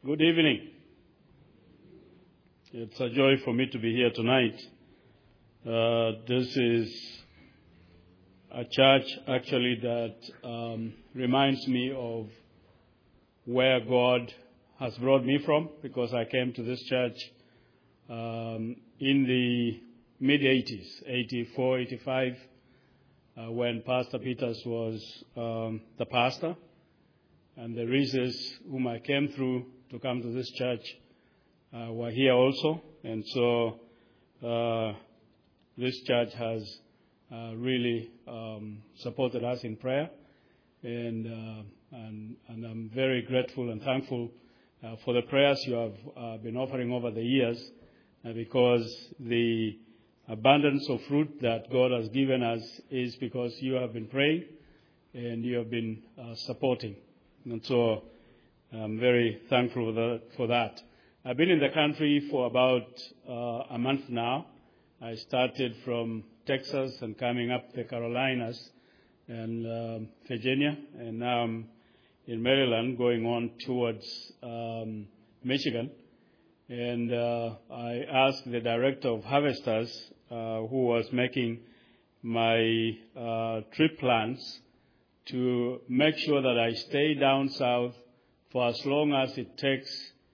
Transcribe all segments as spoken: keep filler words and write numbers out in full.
Good evening. It's a joy for me to be here tonight. Uh, this is a church actually that um, reminds me of where God has brought me from, because I came to this church um, in the mid-eighties, eighty-four, eighty-five, uh, when Pastor Peters was um, the pastor. And the Reeses whom I came through to come to this church uh, were here also. And so uh, this church has uh, really um, supported us in prayer. And, uh, and, and I'm very grateful and thankful uh, for the prayers you have uh, been offering over the years, uh, because the abundance of fruit that God has given us is because you have been praying and you have been uh, supporting. And so I'm very thankful for that, for that. I've been in the country for about uh, a month now. I started from Texas and coming up the Carolinas and um, Virginia, and now I'm in Maryland going on towards um, Michigan. And uh, I asked the director of Harvesters, uh, who was making my uh, trip plans, to make sure that I stay down south for as long as it takes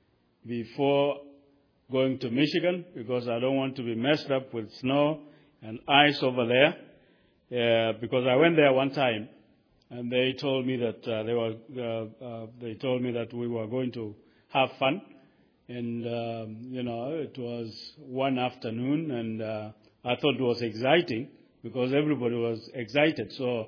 before going to Michigan, because I don't want to be messed up with snow and ice over there. Uh, because I went there one time, and they told me that uh, they were uh, uh, they told me that we were going to have fun, and um, you know it was one afternoon, and uh, I thought it was exciting because everybody was excited. So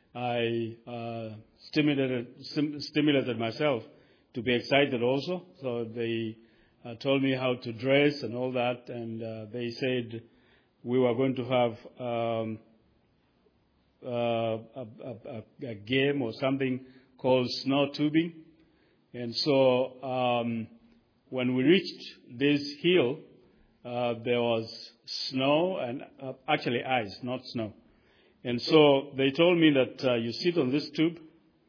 I uh, stimulated sim- stimulated myself to be excited also. So they uh, told me how to dress and all that, and uh, they said we were going to have um, uh, a, a, a game or something called snow tubing. And so um, when we reached this hill, uh, there was snow and uh, actually ice, not snow. And so they told me that uh, you sit on this tube,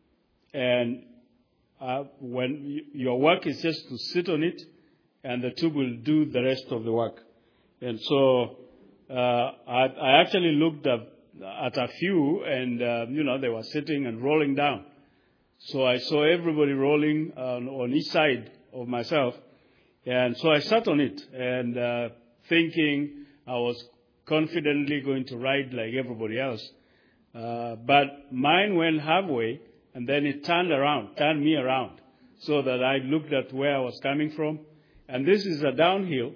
and uh, when y- your work is just to sit on it, and the tube will do the rest of the work. And so uh, I, I actually looked up at a few, and uh, you know they were sitting and rolling down. So I saw everybody rolling on, on each side of myself, and so I sat on it, and uh, thinking I was confidently going to ride like everybody else. Uh, but mine went halfway, and then it turned around, turned me around, so that I looked at where I was coming from. And this is a downhill,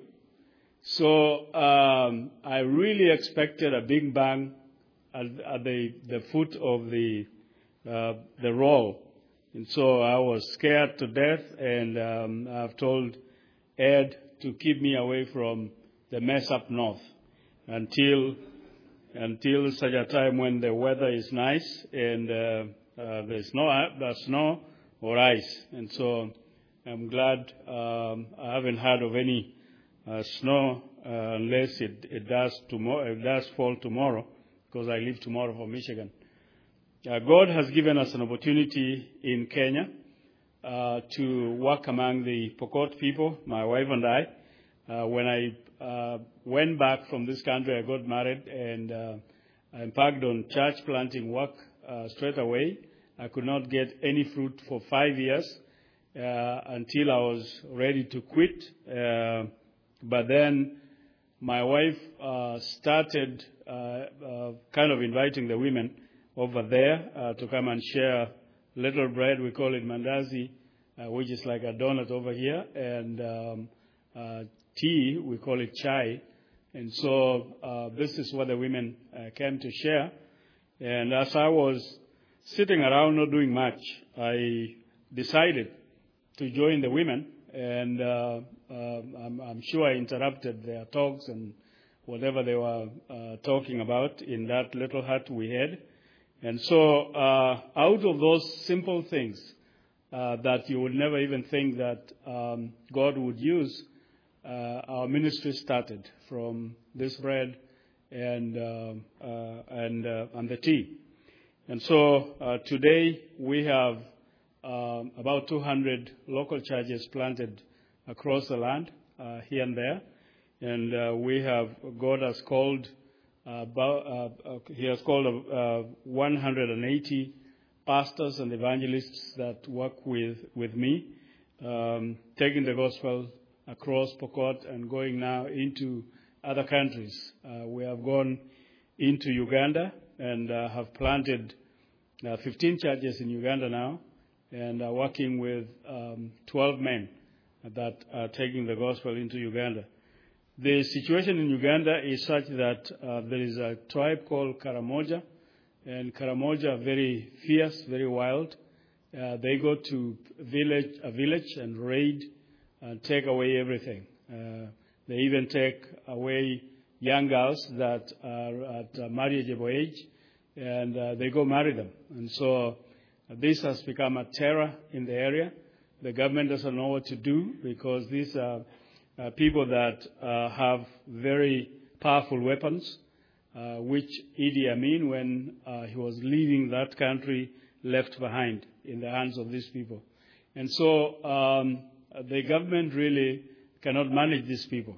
so um, I really expected a big bang at, at the, the foot of the uh, the roll. And so I was scared to death, and um, I've told Ed to keep me away from the mess up north until until such a time when the weather is nice and uh, uh, there's no uh, snow or ice. And so I'm glad um, I haven't heard of any uh, snow uh, unless it, it does tomorrow. It does fall tomorrow, because I leave tomorrow for Michigan. Uh, God has given us an opportunity in Kenya uh, to work among the Pokot people, my wife and I. Uh, when I uh, went back from this country, I got married, and uh, I embarked on church planting work uh, straight away. I could not get any fruit for five years uh, until I was ready to quit. Uh, but then my wife uh, started uh, uh, kind of inviting the women over there uh, to come and share little bread. We call it mandazi, uh, which is like a donut over here, and um, uh, tea, we call it chai. And so uh, this is what the women uh, came to share. And as I was sitting around not doing much, I decided to join the women. And uh, uh, I'm, I'm sure I interrupted their talks and whatever they were uh, talking about in that little hut we had. And so uh, out of those simple things uh, that you would never even think that um, God would use, Uh, our ministry started from this bread and uh, uh, and uh, and the tea. And so uh, today we have um, about two hundred local churches planted across the land, uh, here and there. And uh, we have, God has called, uh, about, uh, uh, He has called uh, one hundred eighty pastors and evangelists that work with, with me, um, taking the gospel across Pokot and going now into other countries. Uh, we have gone into Uganda and uh, have planted uh, fifteen churches in Uganda now, and are working with um, twelve men that are taking the gospel into Uganda. The situation in Uganda is such that uh, there is a tribe called Karamoja, and Karamoja are very fierce, very wild. Uh, they go to village, a village and raid and take away everything. Uh, they even take away young girls that are at uh, marriageable age, and uh, they go marry them. And so uh, this has become a terror in the area. The government doesn't know what to do because these are uh, people that uh, have very powerful weapons, uh, which Idi Amin, when uh, he was leaving that country, left behind in the hands of these people. And so um, the government really cannot manage these people.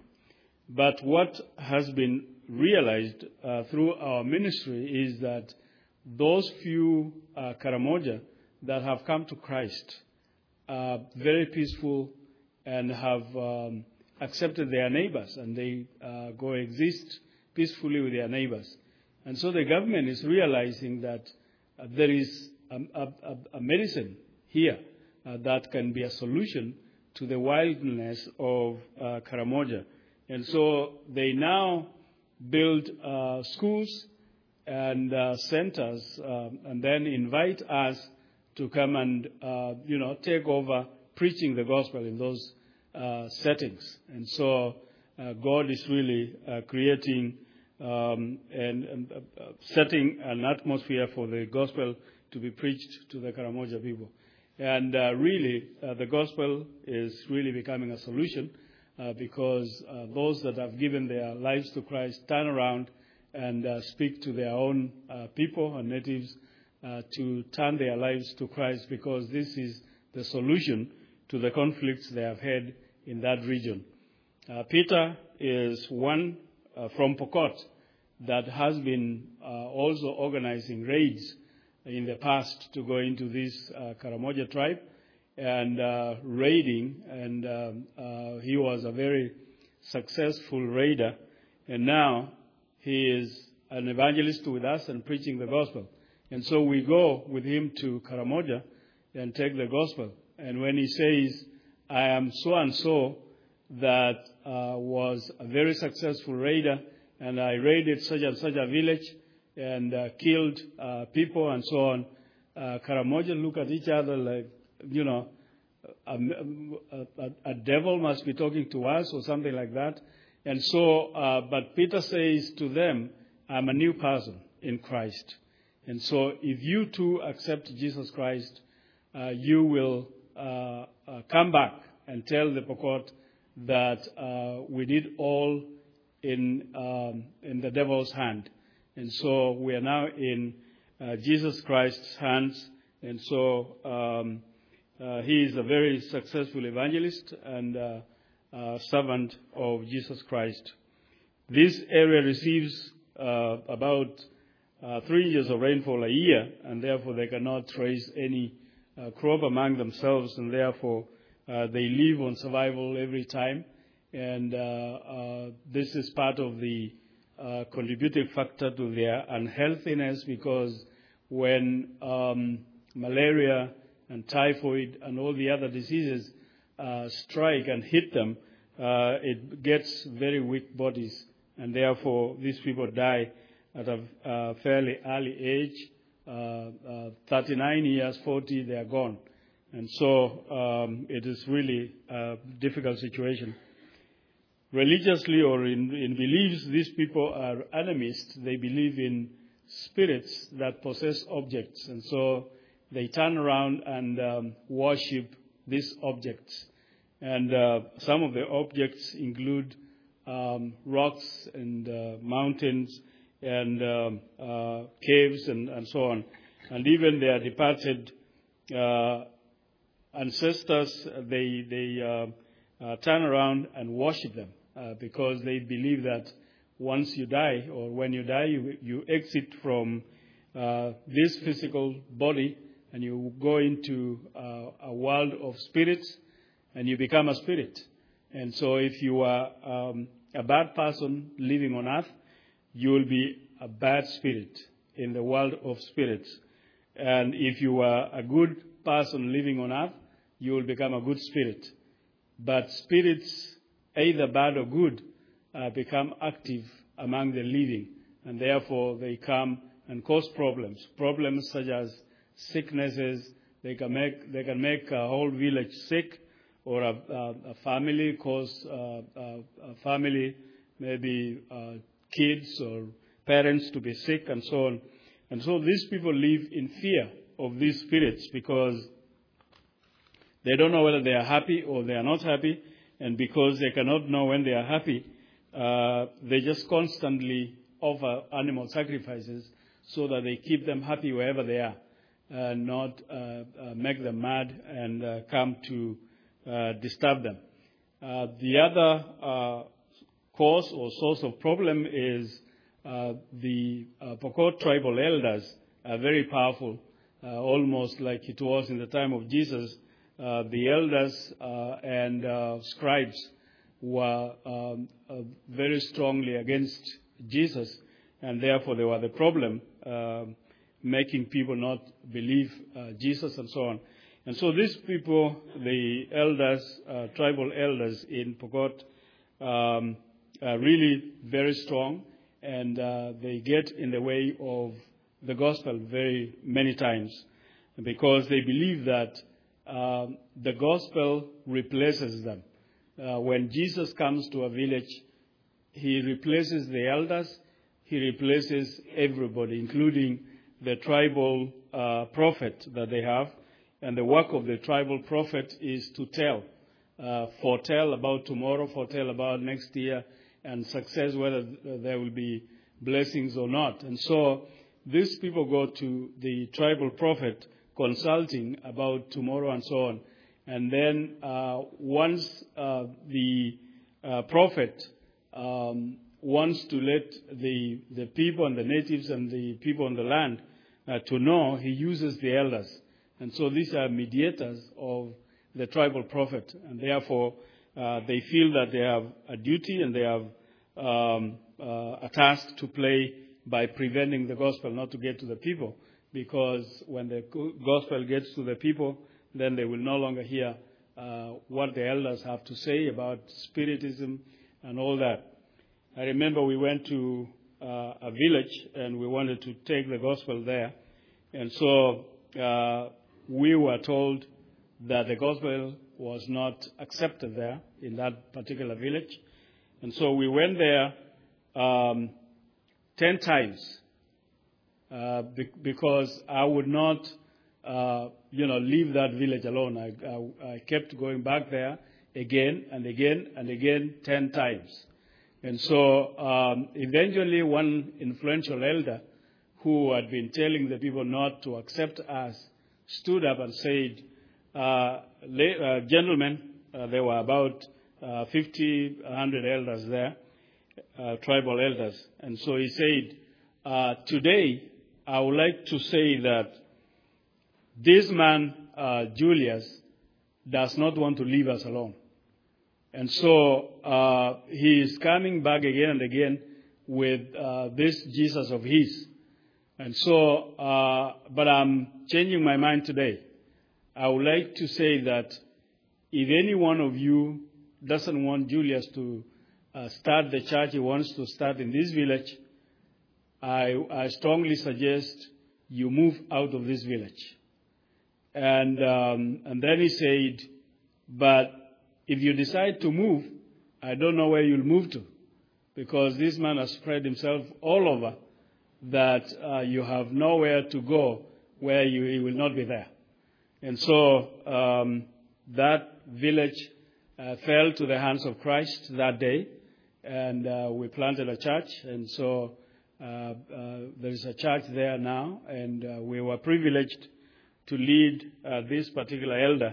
But what has been realized uh, through our ministry is that those few uh, Karamoja that have come to Christ are very peaceful and have um, accepted their neighbors, and they uh, coexist peacefully with their neighbors. And so the government is realizing that uh, there is a, a, a medicine here uh, that can be a solution to the wildness of uh, Karamoja. And so they now build uh, schools and uh, centers, um, and then invite us to come and, uh, you know, take over preaching the gospel in those uh, settings. And so uh, God is really uh, creating um, and, and uh, setting an atmosphere for the gospel to be preached to the Karamoja people. And uh, really, uh, the gospel is really becoming a solution uh, because uh, those that have given their lives to Christ turn around and uh, speak to their own uh, people and natives uh, to turn their lives to Christ, because this is the solution to the conflicts they have had in that region. Uh, Peter is one uh, from Pokot that has been uh, also organizing raids in the past to go into this uh, Karamoja tribe and uh, raiding, and um, uh, he was a very successful raider, and now he is an evangelist with us and preaching the gospel. And so we go with him to Karamoja and take the gospel. And when he says, I am so-and-so that uh, was a very successful raider, and I raided such and such a village and uh, killed uh, people and so on, uh, Karamoja look at each other like, you know, a, a, a devil must be talking to us or something like that. And so, uh, but Peter says to them, I'm a new person in Christ. And so if you too accept Jesus Christ, uh, you will uh, uh, come back and tell the Pokot that uh, we did all in, um, in the devil's hand. And so we are now in uh, Jesus Christ's hands. And so um, uh, he is a very successful evangelist and uh, uh, servant of Jesus Christ. This area receives uh, about uh, three inches of rainfall a year, and therefore they cannot raise any uh, crop among themselves, and therefore uh, they live on survival every time. And uh, uh, this is part of the uh, contributing factor to their unhealthiness, because when um, malaria and typhoid and all the other diseases uh, strike and hit them, uh, it gets very weak bodies, and therefore these people die at a uh, fairly early age. Uh, uh, thirty-nine years, forty, they are gone. And so um, it is really a difficult situation. Religiously or in, in beliefs, these people are animists. They believe in spirits that possess objects. And so they turn around and um, worship these objects. And uh, some of the objects include um, rocks and uh, mountains and um, uh, caves and, and so on. And even their departed uh, ancestors, they, they uh, uh, turn around and worship them uh, because they believe that once you die, or when you die, you, you exit from uh, this physical body and you go into uh, a world of spirits and you become a spirit. And so if you are um, a bad person living on earth, you will be a bad spirit in the world of spirits. And if you are a good person living on earth, you will become a good spirit. But spirits, either bad or good, uh, become active among the living, and therefore they come and cause problems. Problems such as sicknesses. They can make they can make a whole village sick, or a, a, a family cause uh, a, a family, maybe uh, kids or parents to be sick, and so on. And so these people live in fear of these spirits because they don't know whether they are happy or they are not happy, and because they cannot know when they are happy, uh, they just constantly offer animal sacrifices so that they keep them happy wherever they are, uh, not uh, uh, make them mad and uh, come to uh, disturb them. Uh, the other uh, cause or source of problem is uh, the uh, Pokot tribal elders are very powerful, uh, almost like it was in the time of Jesus. Uh, the elders uh, and uh, scribes were um, uh, very strongly against Jesus, and therefore they were the problem, uh, making people not believe uh, Jesus and so on. And so these people, the elders, uh, tribal elders in Pokot, um, are really very strong, and uh, they get in the way of the gospel very many times because they believe that um, the gospel replaces them. Uh, when Jesus comes to a village, he replaces the elders, he replaces everybody, including the tribal uh, prophet that they have. And the work of the tribal prophet is to tell, uh, foretell about tomorrow, foretell about next year, and success, whether there will be blessings or not. And so these people go to the tribal prophet consulting about tomorrow and so on. And then uh, once uh, the uh, prophet um, wants to let the the people and the natives and the people on the land uh, to know, he uses the elders. And so these are mediators of the tribal prophet. And therefore, uh, they feel that they have a duty and they have um, uh, a task to play by preventing the gospel not to get to the people. Because when the gospel gets to the people, then they will no longer hear uh, what the elders have to say about spiritism and all that. I remember we went to uh, a village and we wanted to take the gospel there. And so uh, we were told that the gospel was not accepted there in that particular village. And so we went there um, ten times. Uh, be- because I would not, uh, you know, leave that village alone. I, I, I kept going back there again and again and again, ten times. And so um, eventually one influential elder who had been telling the people not to accept us stood up and said, uh, la- uh, gentlemen, uh, there were about uh, fifty, one hundred elders there, uh, tribal elders. And so he said, uh, today, I would like to say that this man, uh, Julius, does not want to leave us alone. And so uh, he is coming back again and again with uh, this Jesus of his. And so, uh, but I'm changing my mind today. I would like to say that if any one of you doesn't want Julius to uh, start the church he wants to start in this village, I, I strongly suggest you move out of this village. And um, and then he said, but if you decide to move, I don't know where you'll move to, because this man has spread himself all over that uh, you have nowhere to go where you, he will not be there. And so um, that village uh, fell to the hands of Christ that day, and uh, we planted a church. And so Uh, uh, there is a church there now, and uh, we were privileged to lead uh, this particular elder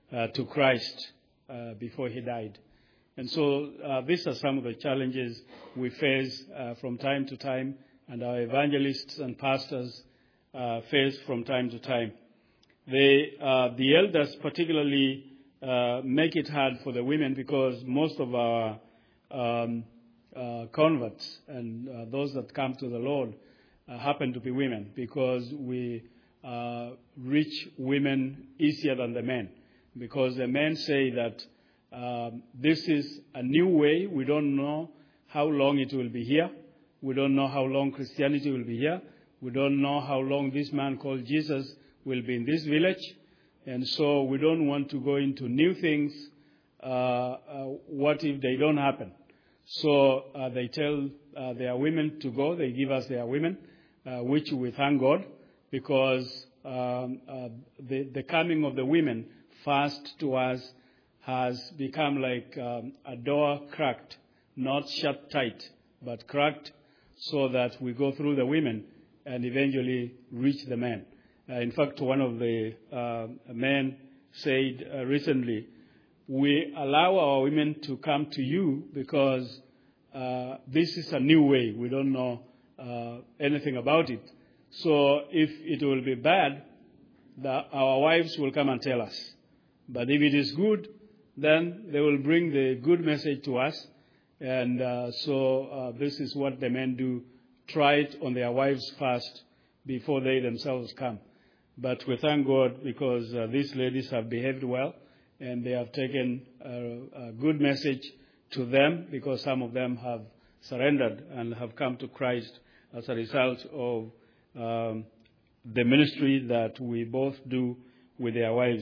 uh, to Christ uh, before he died. And so uh, these are some of the challenges we face uh, from time to time, and our evangelists and pastors uh, face from time to time. They, uh, the elders particularly uh, make it hard for the women, because most of our um, uh, converts and uh, those that come to the Lord uh, happen to be women, because we uh, reach women easier than the men. Because the men say that um, this is a new way. We don't know how long it will be here. We don't know how long Christianity will be here. We don't know how long this man called Jesus will be in this village. And so we don't want to go into new things. Uh, uh, what if they don't happen? So uh, they tell uh, their women to go. They give us their women, uh, which we thank God, because um, uh, the, the coming of the women first to us has become like um, a door cracked, not shut tight, but cracked, so that we go through the women and eventually reach the men. Uh, in fact, one of the uh, men said uh, recently, we allow our women to come to you because uh, this is a new way. We don't know uh, anything about it. So if it will be bad, the, our wives will come and tell us. But if it is good, then they will bring the good message to us. And uh, so uh, this is what the men do. Try it on their wives first before they themselves come. But we thank God, because uh, these ladies have behaved well, and they have taken a, a good message to them, because some of them have surrendered and have come to Christ as a result of um, the ministry that we both do with their wives.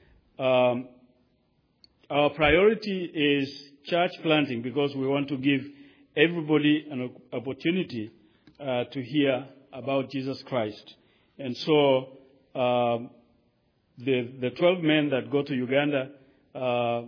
Um, our priority is church planting, because we want to give everybody an opportunity uh, to hear about Jesus Christ. And so um, the, the twelve men that go to Uganda uh, uh,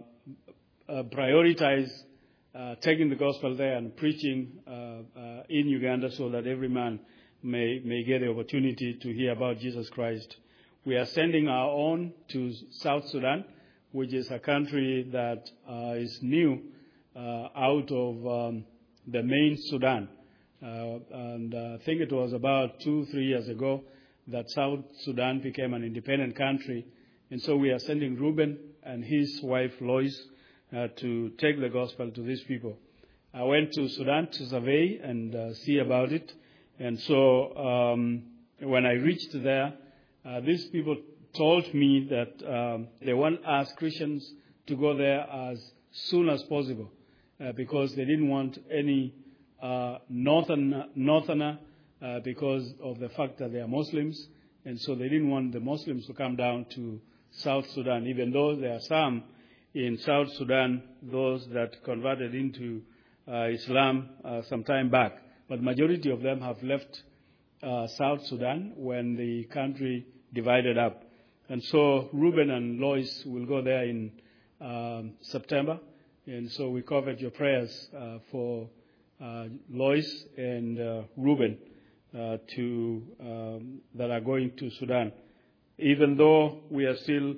prioritize uh, taking the gospel there and preaching uh, uh, in Uganda, so that every man may, may get the opportunity to hear about Jesus Christ. We are sending our own to South Sudan, which is a country that uh, is new uh, out of um, the main Sudan. Uh, and uh, I think it was about two, three years ago that South Sudan became an independent country. And so we are sending Reuben and his wife Lois uh, to take the gospel to these people. I went to Sudan to survey and uh, see about it. And so um, when I reached there, uh, these people told me that um, they want us Christians to go there as soon as possible, uh, because they didn't want any uh, northern, northerner uh, because of the fact that they are Muslims. And so they didn't want the Muslims to come down to South Sudan, even though there are some in South Sudan, those that converted into uh, Islam uh, some time back. But majority of them have left uh, South Sudan when the country divided up. And so Reuben and Lois will go there in um, September. And so we covered your prayers uh, for uh, Lois and uh, Reuben uh, to, um, that are going to Sudan. Even though we are still,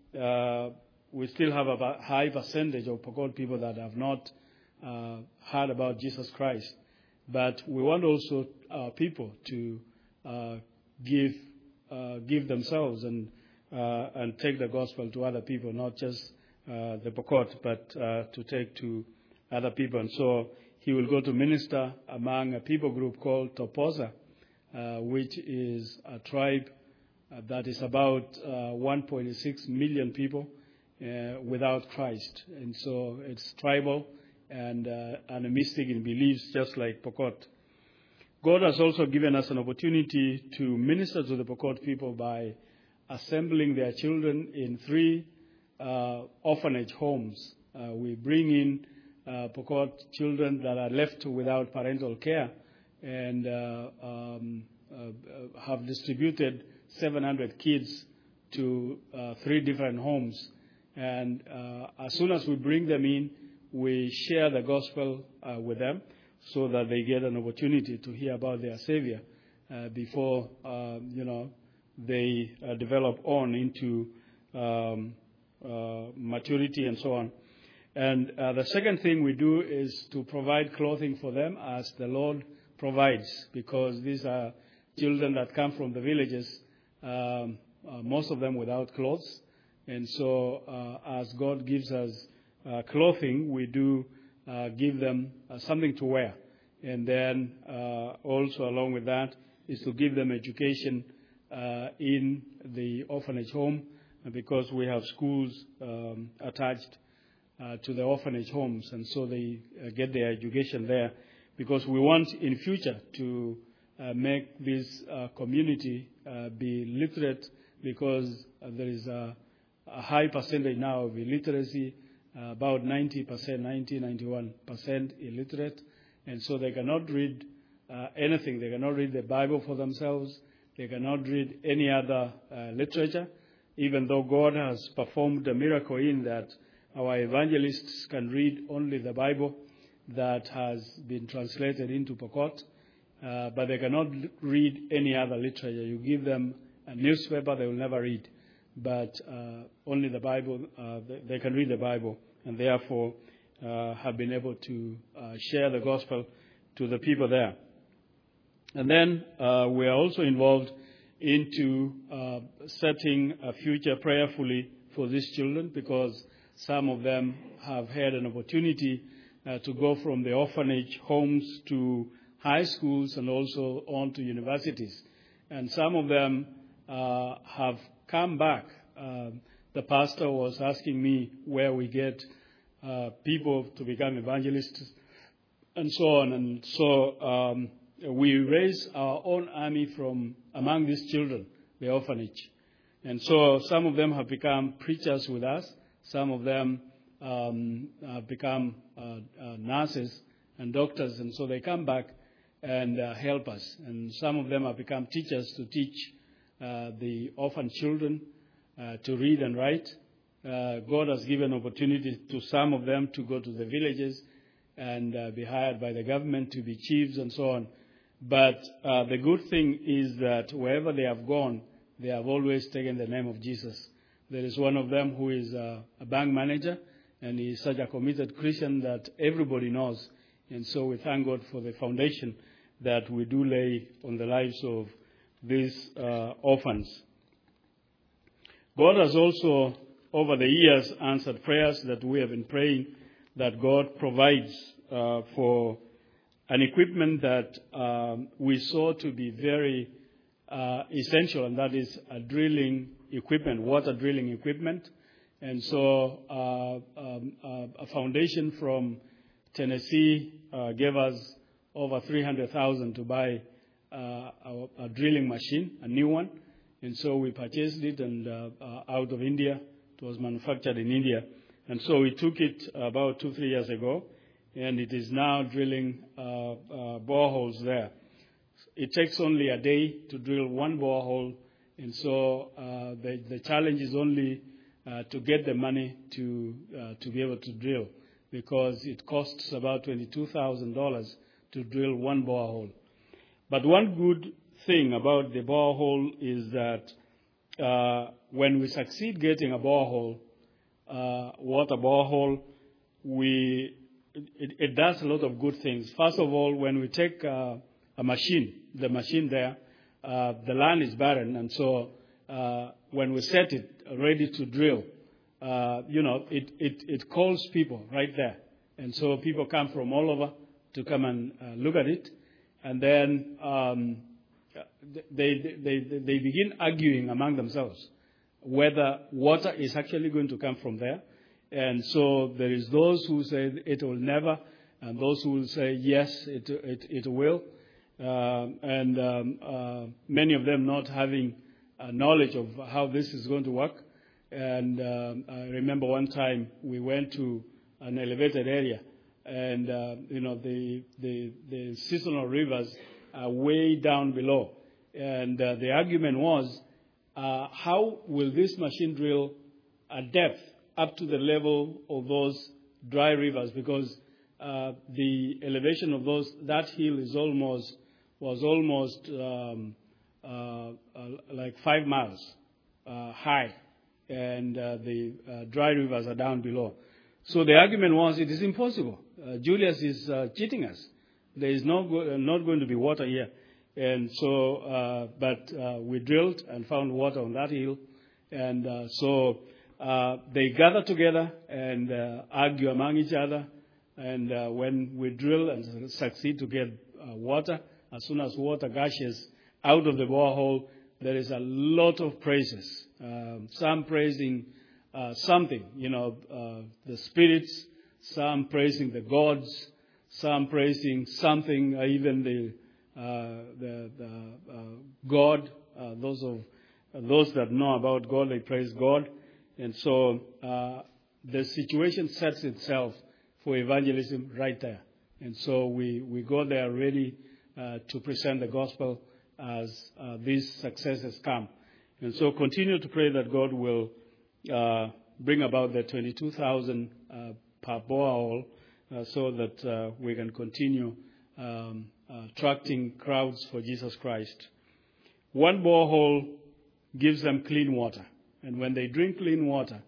uh, we still have a high percentage of Pokot people that have not uh, heard about Jesus Christ. But we want also our people to uh, give uh, give themselves and uh, and take the gospel to other people, not just uh, the Pokot, but uh, to take to other people. And so he will go to minister among a people group called Toposa, uh, which is a tribe uh, that is about uh, one point six million people uh, without Christ. And so it's tribal and uh, animistic in beliefs, just like Pokot. God has also given us an opportunity to minister to the Pokot people by assembling their children in three uh, orphanage homes. Uh, we bring in uh, Pokot children that are left without parental care, and uh, um, uh, have distributed seven hundred kids to uh, three different homes. And uh, as soon as we bring them in, we share the gospel uh, with them, so that they get an opportunity to hear about their Savior uh, before, uh, you know, they uh, develop on into um, uh, maturity and so on. And uh, the second thing we do is to provide clothing for them as the Lord provides, because these are children that come from the villages, um, uh, most of them without clothes. And so uh, as God gives us uh, clothing, we do uh, give them uh, something to wear. And then uh, also along with that is to give them education uh, in the orphanage home, because we have schools um, attached uh, to the orphanage homes, and so they uh, get their education there, because we want in future to uh, make this uh, community uh, be literate, because uh, there is a, a high percentage now of illiteracy, uh, about ninety percent, ninety, ninety-one percent illiterate, and so they cannot read uh, anything. They cannot read the Bible for themselves. They cannot read any other uh, literature, even though God has performed a miracle in that our evangelists can read only the Bible that has been translated into Pokot, uh, but they cannot read any other literature. You give them a newspaper, they will never read, but uh, only the Bible, uh, they, they can read the Bible, and therefore uh, have been able to uh, share the gospel to the people there. And then uh, we are also involved into uh, setting a future prayerfully for these children, because some of them have had an opportunity uh, to go from the orphanage homes to high schools and also on to universities. And some of them uh, have come back. Uh, the pastor was asking me where we get uh, people to become evangelists and so on. And so um, we raise our own army from among these children, the orphanage. And so some of them have become preachers with us. Some of them um, have become uh, uh, nurses and doctors, and so they come back and uh, help us. And some of them have become teachers to teach uh, the orphan children uh, to read and write. Uh, God has given opportunity to some of them to go to the villages and uh, be hired by the government to be chiefs and so on. But uh, the good thing is that wherever they have gone, they have always taken the name of Jesus. There is one of them who is uh, a bank manager, and he is such a committed Christian that everybody knows. And so we thank God for the foundation that we do lay on the lives of these uh, orphans. God has also, over the years, answered prayers that we have been praying, that God provides uh, for an equipment that um, we saw to be very uh, essential, and that is a drilling equipment, water drilling equipment. And so uh, um, uh, a foundation from Tennessee uh, gave us over three hundred thousand dollars to buy uh, a, a drilling machine, a new one. And so we purchased it and uh, uh, out of India. It was manufactured in India. And so we took it about two, three years ago, and it is now drilling uh, uh, boreholes there. It takes only a day to drill one borehole. And so uh, the, the challenge is only uh, to get the money to uh, to be able to drill, because it costs about twenty-two thousand dollars to drill one borehole. But one good thing about the borehole is that uh, when we succeed getting a borehole, uh, water borehole, we it, it does a lot of good things. First of all, when we take uh, a machine, the machine there, Uh, the land is barren, and so uh, when we set it ready to drill, uh, you know, it, it, it calls people right there. And so people come from all over to come and uh, look at it. And then um, they, they, they, they begin arguing among themselves whether water is actually going to come from there. And so there is those who say it will never, and those who will say, yes, it, it, it will. Uh, and um, uh, many of them not having uh, knowledge of how this is going to work. And um, I remember one time we went to an elevated area, and uh, you know the, the the seasonal rivers are way down below. And uh, the argument was, uh, how will this machine drill a depth up to the level of those dry rivers? Because uh, the elevation of those that hill is almost was almost um, uh, uh, like five miles uh, high. and uh, the uh, dry rivers are down below. So the argument was, it is impossible. Uh, Julius is uh, cheating us. There is no go- not going to be water here. And so, uh, but uh, we drilled and found water on that hill. And uh, so uh, they gather together and uh, argue among each other. And uh, when we drill and succeed to get uh, water, as soon as water gushes out of the borehole, there is a lot of praises. Um, some praising uh, something, you know, uh, the spirits, some praising the gods, some praising something, uh, even the uh, the, the uh, God. Uh, those of uh, those that know about God, they praise God, and so uh, the situation sets itself for evangelism right there. And so we we go there ready uh, to present the gospel as uh, these successes come. And so continue to pray that God will uh, bring about the twenty-two thousand uh, per borehole uh, so that uh, we can continue um, uh, attracting crowds for Jesus Christ. One borehole gives them clean water. And when they drink clean water,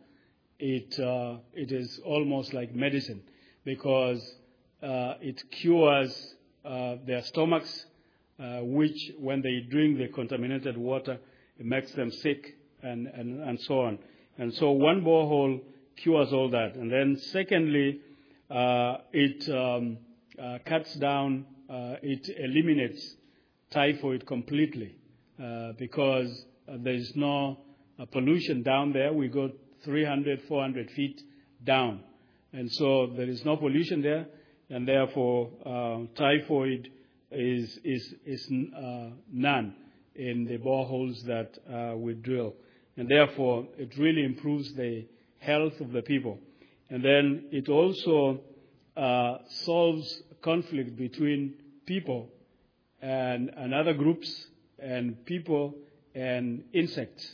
it uh, it is almost like medicine because uh, it cures uh, their stomachs, uh, which when they drink the contaminated water, it makes them sick and, and, and so on. And so one borehole cures all that. And then secondly, uh, it um, uh, cuts down, uh, it eliminates typhoid completely uh, because uh, there is no uh, pollution down there. We go three hundred, four hundred feet down. And so there is no pollution there, and therefore uh, typhoid is, is, is uh, none in the boreholes that uh, we drill. And therefore, it really improves the health of the people. And then it also uh, solves conflict between people and, and other groups and people and insects.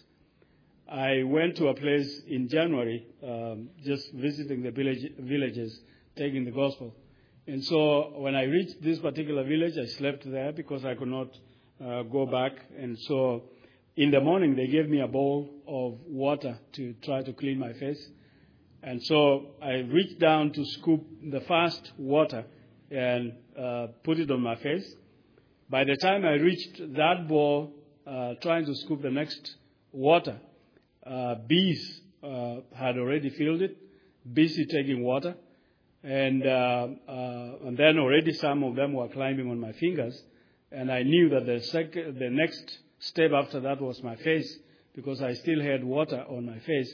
I went to a place in January, um, just visiting the village, villages, taking the gospel. And so when I reached this particular village, I slept there because I could not uh, go back. And so in the morning, they gave me a bowl of water to try to clean my face. And so I reached down to scoop the first water and uh, put it on my face. By the time I reached that bowl, uh, trying to scoop the next water, uh, bees uh, had already filled it, busy taking water. And, uh, uh, and then already some of them were climbing on my fingers. And I knew that the, sec- the next step after that was my face because I still had water on my face.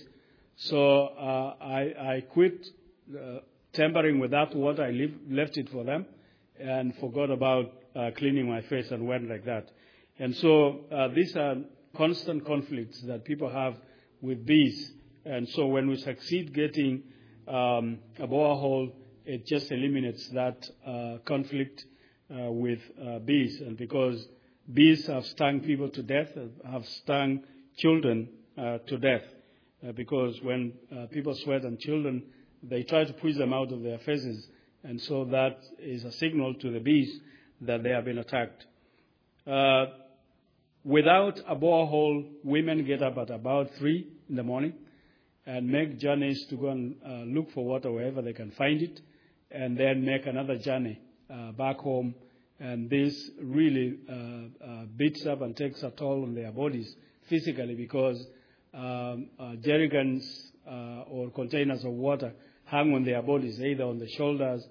So uh, I, I quit uh, tampering with that water. I leave, left it for them and forgot about uh, cleaning my face and went like that. And so uh, these are constant conflicts that people have with bees. And so when we succeed getting um, a borehole, it just eliminates that uh, conflict uh, with uh, bees. And because bees have stung people to death, have stung children uh, to death. Uh, because when uh, people sweat on children, they try to push them out of their faces. And so that is a signal to the bees that they have been attacked. Uh, without a borehole, women get up at about three in the morning and make journeys to go and uh, look for water wherever they can find it, and then make another journey uh, back home. And this really uh, uh, beats up and takes a toll on their bodies physically because um, uh, jerry cans uh, or containers of water hang on their bodies, either on the shoulders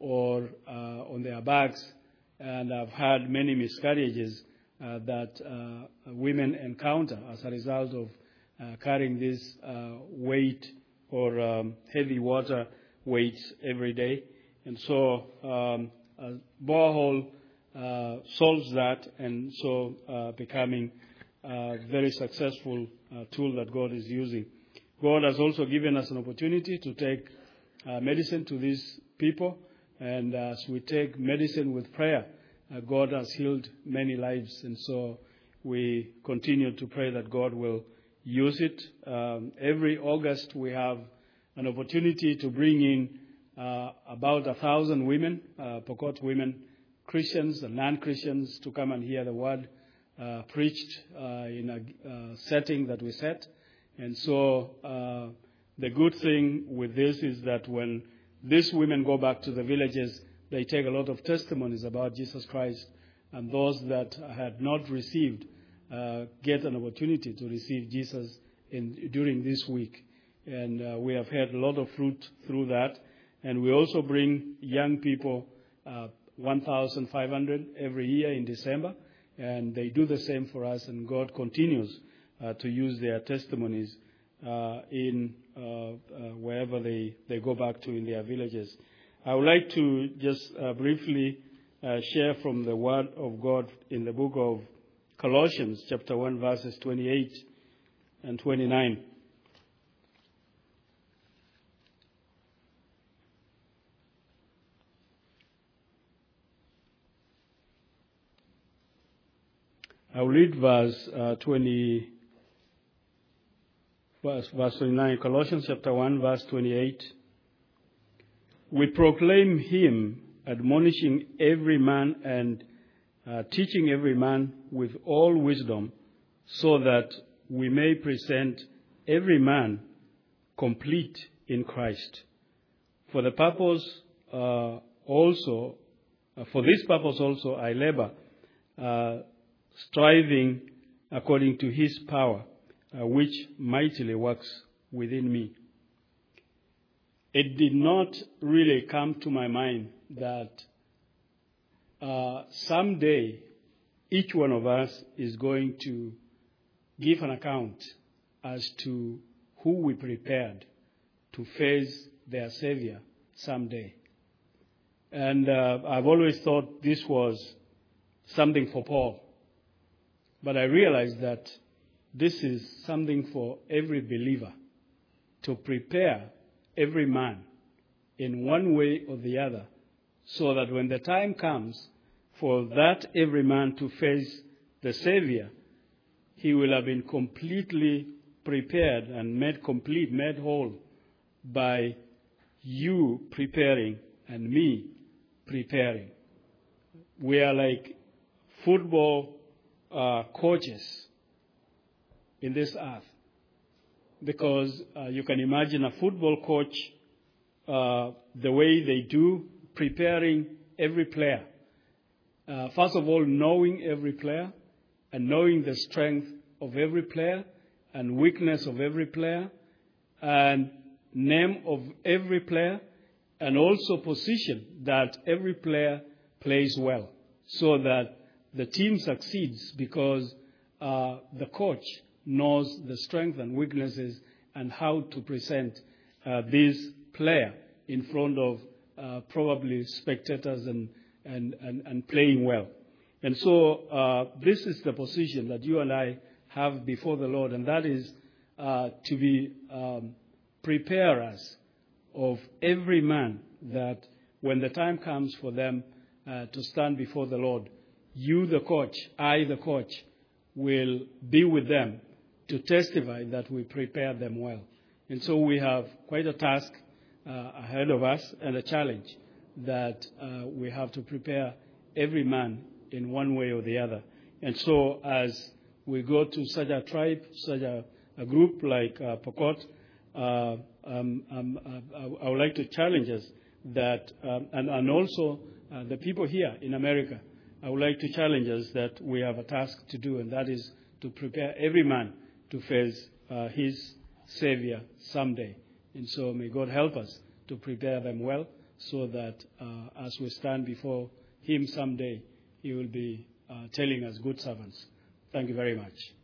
or uh, on their backs. And I've had many miscarriages uh, that uh, women encounter as a result of uh, carrying this uh, weight or um, heavy water weights every day. And so um, a borehole uh, solves that, and so uh, becoming a very successful uh, tool that God is using. God has also given us an opportunity to take uh, medicine to these people, and as we take medicine with prayer, uh, God has healed many lives, and so we continue to pray that God will use it. Um, every August we have an opportunity to bring in uh, about a thousand women, uh, Pokot women, Christians and non-Christians, to come and hear the word uh, preached uh, in a uh, setting that we set. And so uh, the good thing with this is that when these women go back to the villages, they take a lot of testimonies about Jesus Christ, and those that had not received uh, get an opportunity to receive Jesus in, during this week. And uh, we have had a lot of fruit through that. And we also bring young people, uh, one thousand five hundred every year in December, and they do the same for us, and God continues uh, to use their testimonies uh, in uh, uh, wherever they, they go back to in their villages. I would like to just uh, briefly uh, share from the Word of God in the book of Colossians, chapter one, verses twenty-eight and twenty-nine. I'll read verse uh, twenty, verse, verse twenty-nine, Colossians chapter one, verse twenty-eight. We proclaim him, admonishing every man and uh, teaching every man with all wisdom, so that we may present every man complete in Christ. For the purpose uh, also, uh, for this purpose also I labor, uh, striving according to his power, uh, which mightily works within me. It did not really come to my mind that uh, someday each one of us is going to give an account as to who we prepared to face their Savior someday. And uh, I've always thought this was something for Paul. But I realized that this is something for every believer, to prepare every man in one way or the other, so that when the time comes for that every man to face the Savior, he will have been completely prepared and made complete, made whole by you preparing and me preparing. We are like football uh, coaches in this earth, because uh, you can imagine a football coach, uh, the way they do, preparing every player. Uh, first of all, knowing every player and knowing the strength of every player and weakness of every player and name of every player, and also position that every player plays well so that the team succeeds, because uh, the coach knows the strengths and weaknesses and how to present uh, this player in front of uh, probably spectators and, and, and, and playing well. And so uh, this is the position that you and I have before the Lord, and that is uh, to be um, preparers of every man, that when the time comes for them uh, to stand before the Lord, you, the coach, I, the coach, will be with them to testify that we prepare them well. And so we have quite a task uh, ahead of us and a challenge that uh, we have to prepare every man in one way or the other. And so as we go to such a tribe, such a, a group like uh, Pokot, uh, um, um, uh, I would like to challenge us that, um, and, and also uh, the people here in America, I would like to challenge us that we have a task to do, and that is to prepare every man to face uh, his Savior someday. And so may God help us to prepare them well, so that uh, as we stand before him someday, he will be uh, telling us, good servants. Thank you very much.